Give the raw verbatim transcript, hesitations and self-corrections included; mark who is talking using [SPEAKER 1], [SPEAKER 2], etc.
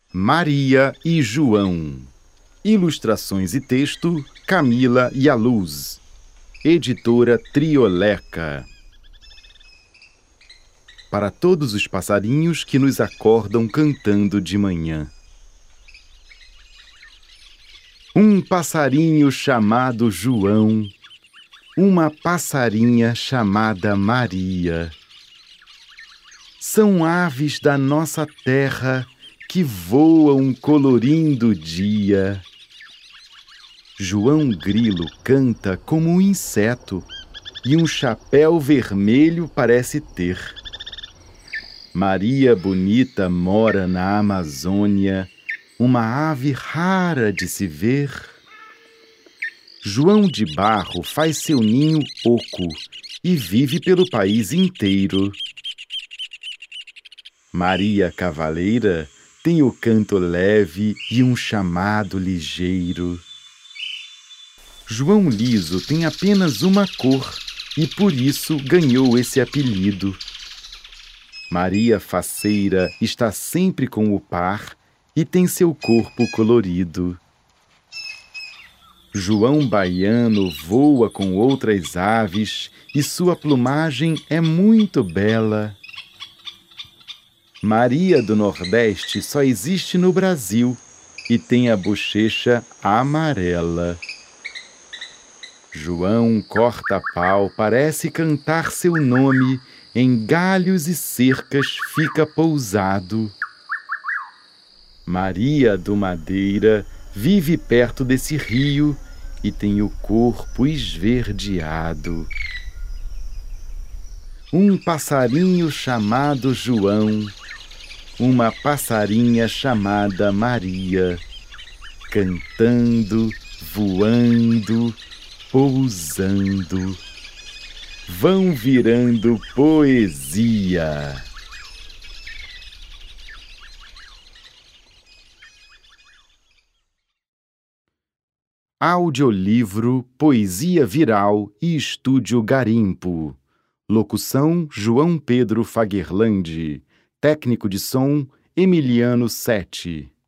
[SPEAKER 1] Maria e João. Ilustrações e texto, Camila Yaluz. Editora Trioleca. Para todos os passarinhos que nos acordam cantando de manhã. Um passarinho chamado João, uma passarinha chamada Maria. São aves da nossa terra que voam colorindo o dia. João Grilo canta como um inseto e um chapéu vermelho parece ter. Maria Bonita mora na Amazônia, uma ave rara de se ver. João de Barro faz seu ninho oco e vive pelo país inteiro. Maria Cavaleira tem o canto leve e um chamado ligeiro. João Liso tem apenas uma cor e por isso ganhou esse apelido. Maria Faceira está sempre com o par e tem seu corpo colorido. João Baiano voa com outras aves e sua plumagem é muito bela. Maria do Nordeste só existe no Brasil e tem a bochecha amarela. João Corta-Pau parece cantar seu nome, em galhos e cercas fica pousado. Maria do Madeira vive perto desse rio e tem o corpo esverdeado. Um passarinho chamado João, uma passarinha chamada Maria, cantando, voando, pousando, vão virando poesia. Audiolivro Poesia Viral e Estúdio Garimpo. Locução João Pedro Faguerlandi. Técnico de som Emiliano Sete.